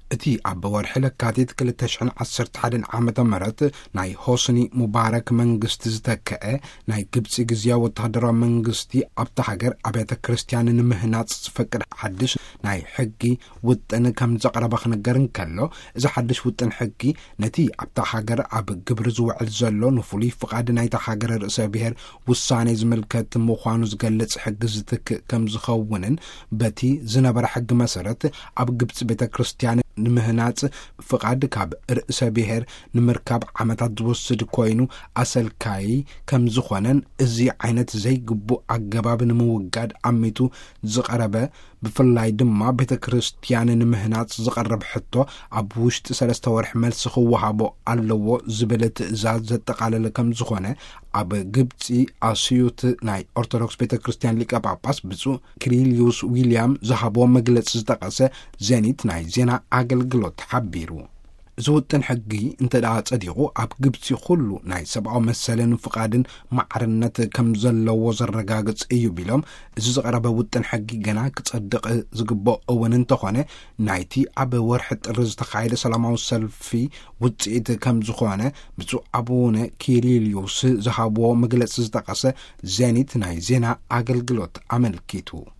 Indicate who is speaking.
Speaker 1: እቲ ኣብ ወርሒ ለካቲት 2011 ዓመተ ምህረት ናይ ሆስኒ ሙባረክ መንግስቲ ዝተከአ ናይ ግብፂ ግዝያዊ ወተሃደራዊ መንግስቲ ኣብታ ሃገር ኣብያተ ክርስቲያን ንምህናፅ ዝፈቅድ ሓድሽ ናይ ሕጊ ውጥን ከም ዘቕረበ ክነገር እንከሎ እዚ ሓድሽ ውጥን ሕጊ ነቲ ኣብታ ሃገር ኣብ ግብሪ ዝውዕል ዘሎ ንፍሉይ ፍቃድ ናይታ ሃገር ርእሰ ብሔር ውሳኔ ዝምልከት ምዃኑ ዝገልጽ ሕጊ ዝትክእ ከም ዝኸውንን በቲ ዝነበረ ሕጊ መሰረት ኣብ ግብፂ ቤተ ክርስቲያን ንምህናፅ ፍቃድ ካብ ርእሰ ብሔር ንምርካብ ዓመታት ዝወስድ ኮይኑ ኣሰልካይ ከም ዝኾነን እዚ ዓይነት ዘይግቡእ ኣገባብ ንምውጋድ ዓሚቱ ዝቐረበ ብፍላይ ድማ ቤተ ክርስቲያን ንምህናፅ ዝቐረብ ሕቶ ኣብ ውሽጢ 3 ወርሒ መልሲ ክወሃቦ ኣለዎ ዝብል ትእዛዝ ዘጠቃለለ ከም ዝኾነ ኣብ ግብፂ ኣስዩት ናይ ኦርቶዶክስ ቤተ ክርስቲያን ሊቀ ጳጳስ ብፁዕ ኪሪልዮስ ዊልያም ዝሃቦ መግለፂ ዝጠቐሰ ዜኒት ናይ ዜና ኣገልግሎት ሓቢሩ። ዝውጥን ሕጊ እንተደኣ ጸዲቑ ኣብ ግብፂ ኩሉ ናይ ሰብኣዊ መሰልን ፍቃድን ማዕርነት ከም ዘለዎ ዘረጋግጽ እዩ ቢሎም እዚ ዝቐረበ ውጥን ሕጊ ገና ክጸድቕ ዝግባእ እውን እንተኾነ ናይቲ ኣብ ወርሒ ጥሪ ዝተኻየደ ሰላማዊ ሰልፊ ውፅኢት ከም ዝኾነ ብፁዕ አቡነ ኪሪልዮስ ዝሃብዎ መግለፂ ዝጠቐሰ ዜኒት ናይ ዜና ኣገልግሎት ኣመልኪቱ።